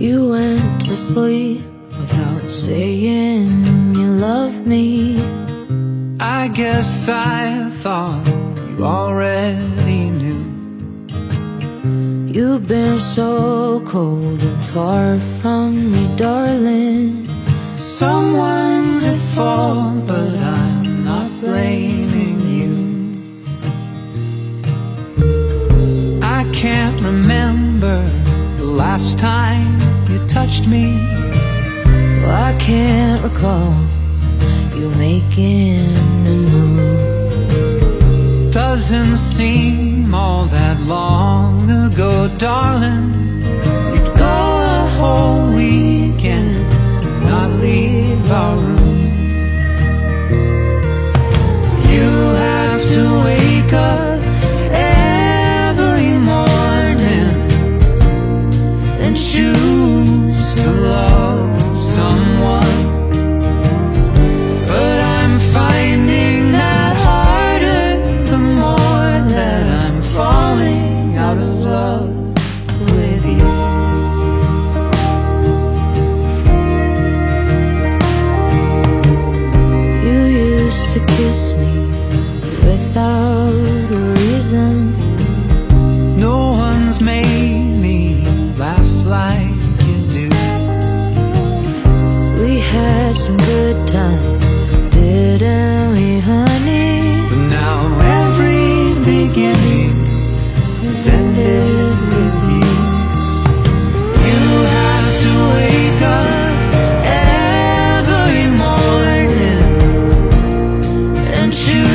You went to sleep without saying you love me. I guess I thought you already knew. You've been so cold and far from me, darling. Someone's at fault, but I'm not blaming you. I can't remember the last time you touched me. Well, I can't recall you making a move. Doesn't seem all that long ago, darling. You'd go a whole weekend, not leave our room. You have to wake up every morning and choose to love someone. But I'm finding that harder the more that I'm falling out of love with you. You used to kiss me without a reason. No one's made me laugh like you do. We had some good times, didn't we, honey? But now every beginning has ended with you. You have to wake up every morning and choose